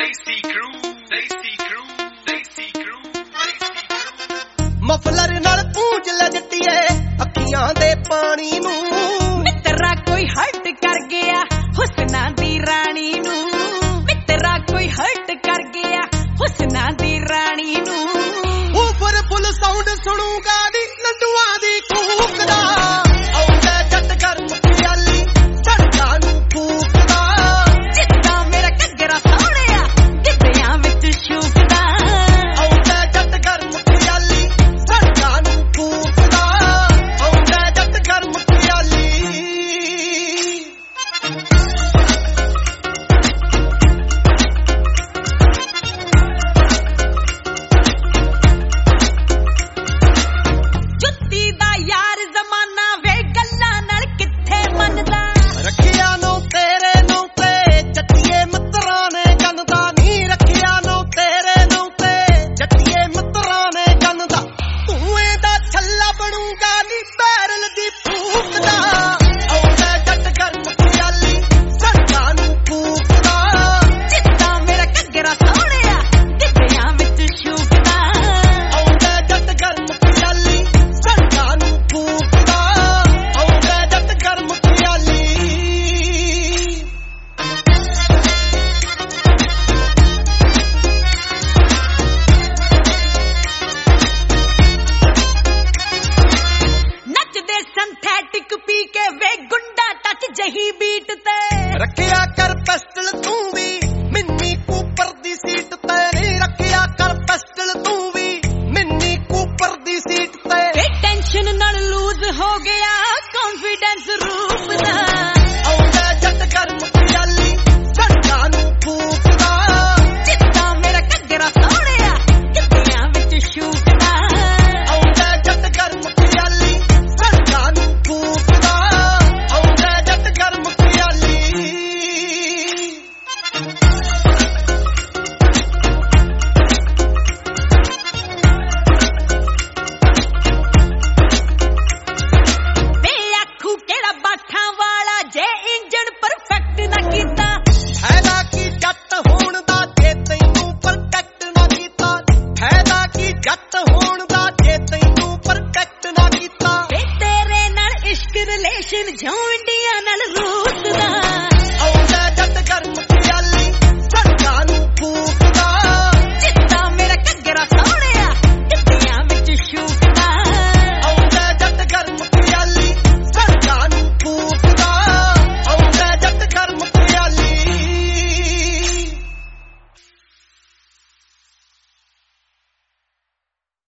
Muffler ਨਾਲ ਪੂੰਝ ਲੈ ਜੱਟੀਏ ਅੱਖੀਆਂ ਦੇ ਪਾਣੀ ਨੂੰ। ਮਿੱਤਰਾ ਕੋਈ ਹਰਟ ਕਰ ਗਿਆ ਹੁਸਨਾ ਦੀ ਰਾਣੀ ਨੂੰ। ਮਿੱਤਰਾ ਕੋਈ ਹਰਟ ਕਰ ਗਿਆ ਹੁਸਨਾ ਦੀ ਰਾਣੀ ਨੂੰ। ਉੱਪਰ ਫੁੱਲ ਸਾਊਂਡ ਸੁਣੂਗਾ ਨੀ ਨੰਦੂਆਂ ਦੀ ਕੂਕ ਦਾ। ਆਉਂਦਾ ਜੱਟ ਗਰਮ ਖਿਆਲੀ ਸੜਕਾਂ ਨੂੰ ਫੂਕਦਾ। ਜਿੱਦਾਂ ਮੇਰਾ ਘੱਗਰਾ ਸੋਹਣਿਆ ਗਿੱਧਿਆਂ ਵਿੱਚ ਸ਼ੂਕਦਾ। ਆਉਂਦਾ ਜੱਟ ਗਰਮ ਖਿਆਲੀ ਸੜਕਾਂ ਨੂੰ ਫੂਕਦਾ। ਆਉਂਦਾ ਜੱਟ ਗਰਮ ਖਿਆਲੀ। ਜੁੱਤੀ ਦਾ ਯਾਰ ਜ਼ਮਾਨਾ ਵੇ ਗੱਲਾਂ ਨਾਲ ਕਿੱਥੇ ਮੰਨਦਾ। ਰੱਖਿਆ ਨੂੰ ਤੇਰੇ ਨੂੰ ਤੇ ਜੱਟੀਏ ਮਿੱਤਰਾਂ ਨੇ ਜਨਦਾ ਨੀ। ਰੱਖਿਆ ਨੂੰ ਤੇਰੇ ਨੂੰ ਤੇ ਜੱਟੀਏ ਮਿੱਤਰਾਂ ਨੇ ਜਨਦਾ। ਧੂਏ ਦਾ ਛੱਲਾ ਬਣੂਗਾ ਨੀ ਬੈਰਲ ਦੀ ਫੂਕ ਦਾ। ਆਉਂਦਾ ਜੱਟ ਗਰਮ ਖਿਆਲੀ ਸੜਕਾਂ ਨੂੰ ਫੂਕਦਾ। ਜਿੱਦਾਂ ਮੇਰਾ ਘੱਗਰਾ ਸੋਹਣਿਆ ਗਿੱਧਿਆਂ ਵਿੱਚ ਸ਼ੂਕਦਾ। ਆਉਂਦਾ ਜੱਟ ਗਰਮ ਖਿਆਲੀ ਸੜਕਾਂ ਨੂੰ ਫੂਕਦਾ। ਆਉਂਦਾ ਜੱਟ ਗਰਮ ਖਿਆਲੀ। ਨੱਚਦੇ ਸਿੰਥੈਟਿਕ ਪੀ ਕੇ ਵੇ ਗੁੰਡਾ ਟੱਚ ਜਹੀ ਬੀਟ ਤੇ। ਰੱਖਿਆ ਕਰ ਪਿਸਟਲ ਤੂੰ ਵੀ ਮਿੰਨੀ ਕੂਪਰ ਦੀ ਸੀਟ ਤੇ ਨੀ। ਰੱਖਿਆ ਕਰ ਪਿਸਟਲ ਤੂੰ ਵੀ ਮਿੰਨੀ ਕੂਪਰ ਦੀ ਸੀਟ ਤੇ। ਵੇ ਟੈਨਸ਼ਨ ਨਾਲ ਲੂਜ਼ ਹੋ ਗਿਆ ਕੌਨਫੀਡੈਂਸ ਰੂਪ ਦਾ। ਆਉਂਦਾ ਜੱਟ ਗਰਮ ਖਿਆਲੀ ਸੜਕਾਂ ਨੂੰ ਫੂਕਦਾ। ਜਿੱਦਾਂ ਮੇਰਾ ਘੱਗਰਾ ਸੋਹਣਿਆ ਗਿੱਧਿਆਂ ਵਿੱਚ ਸ਼ੂਕਦਾ। ਆਉਂਦਾ ਜੱਟ ਗਰਮ ਖਿਆਲੀ ਸੜਕਾਂ ਨੂੰ ਫੂਕਦਾ। ਆਉਂਦਾ ਜੱਟ ਗਰਮ ਖਿਆਲੀ। ਵੇ ਆਖੂ ਕਿਹੜਾ ਬਾਠਾਂ ਵਾਲਾ ਜੇ ਇੰਜਣ ਪਰਫੈਕਟ ਨਾ ਕੀਤਾ। ਫਾਇਦਾ ਕੀ ਜੱਟ ਹੋਣ ਦਾ ਜੇ ਤੈਨੂੰ ਪ੍ਰੋਟੈਕਟ ਨਾ ਕੀਤਾ। ਫਾਇਦਾ ਕੀ ਜੱਟ ਹੋਣ ਦਾ ਜੇ ਤੈਨੂੰ ਪ੍ਰੋਟੈਕਟ ਨਾ ਕੀਤਾ। ਵੇ ਤੇਰੇ ਨਾਲ ਇਸ਼ਕ ਰਿਲੇਸ਼ਨ ਜਿਉਂ ਇੰਡੀਆ ਨਾਲ ਰੂਸ ਦਾ।